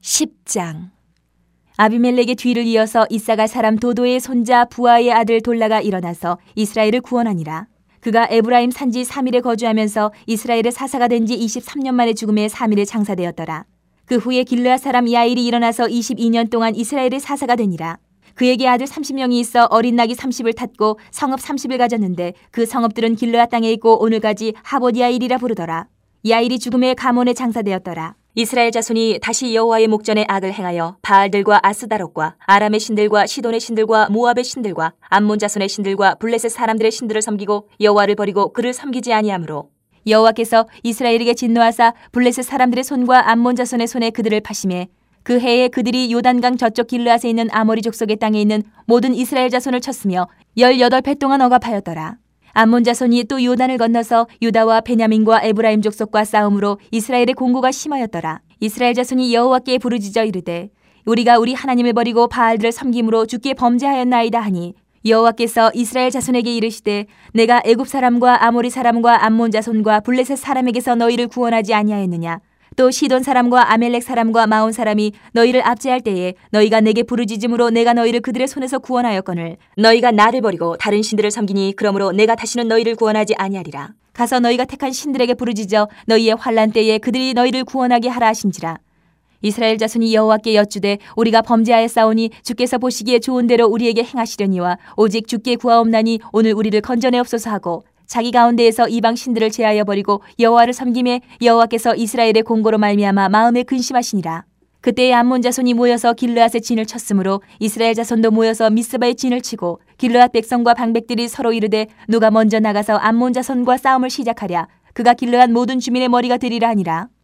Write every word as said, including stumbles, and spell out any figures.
십 장. 아비멜렉의 뒤를 이어서 이사갈 사람 도도의 손자 부하의 아들 돌라가 일어나서 이스라엘을 구원하니라. 그가 에브라임 산지 삼 일에 거주하면서 이스라엘의 사사가 된 지 이십삼 년 만에 죽음에 삼 일에 장사되었더라. 그 후에 길르앗 사람 야일이 일어나서 이십이 년 동안 이스라엘의 사사가 되니라. 그에게 아들 삼십 명이 있어 어린 낙이 삼십을 탔고 성읍 삼십을 가졌는데 그 성읍들은 길르앗 땅에 있고 오늘까지 하봇 야일이라 부르더라. 야일이 죽음에 가몬에 장사되었더라. 이스라엘 자손이 다시 여호와의 목전에 악을 행하여 바알들과 아스다롯과 아람의 신들과 시돈의 신들과 모압의 신들과 암몬 자손의 신들과 블레셋 사람들의 신들을 섬기고 여호와를 버리고 그를 섬기지 아니하므로 여호와께서 이스라엘에게 진노하사 블레셋 사람들의 손과 암몬 자손의 손에 그들을 파심해 그 해에 그들이 요단강 저쪽 길르앗에 있는 아모리 족속의 땅에 있는 모든 이스라엘 자손을 쳤으며 열여덟 해 동안 억압하였더라. 암몬 자손이 또 요단을 건너서 유다와 베냐민과 에브라임 족속과 싸움으로 이스라엘의 공고가 심하였더라. 이스라엘 자손이 여호와께 부르짖어 이르되 우리가 우리 하나님을 버리고 바알들을 섬김으로 주께 범죄하였나이다 하니 여호와께서 이스라엘 자손에게 이르시되 내가 애굽 사람과 아모리 사람과 암몬 자손과 블레셋 사람에게서 너희를 구원하지 아니하였느냐. 또 시돈 사람과 아멜렉 사람과 마온 사람이 너희를 압제할 때에 너희가 내게 부르짖음으로 내가 너희를 그들의 손에서 구원하였거늘 너희가 나를 버리고 다른 신들을 섬기니 그러므로 내가 다시는 너희를 구원하지 아니하리라. 가서 너희가 택한 신들에게 부르짖어 너희의 환난 때에 그들이 너희를 구원하게 하라 하신지라. 이스라엘 자손이 여호와께 여쭈되 우리가 범죄하였사오니 주께서 보시기에 좋은 대로 우리에게 행하시려니와 오직 주께 구하옵나니 오늘 우리를 건져내옵소서 하고 자기 가운데에서 이방 신들을 제하여 버리고 여호와를 섬김에 여호와께서 이스라엘의 공고로 말미암아 마음에 근심하시니라. 그때에 암몬 자손이 모여서 길르앗의 진을 쳤으므로 이스라엘 자손도 모여서 미스바의 진을 치고 길르앗 백성과 방백들이 서로 이르되 누가 먼저 나가서 암몬 자손과 싸움을 시작하랴. 그가 길르앗 모든 주민의 머리가 되리라 하니라.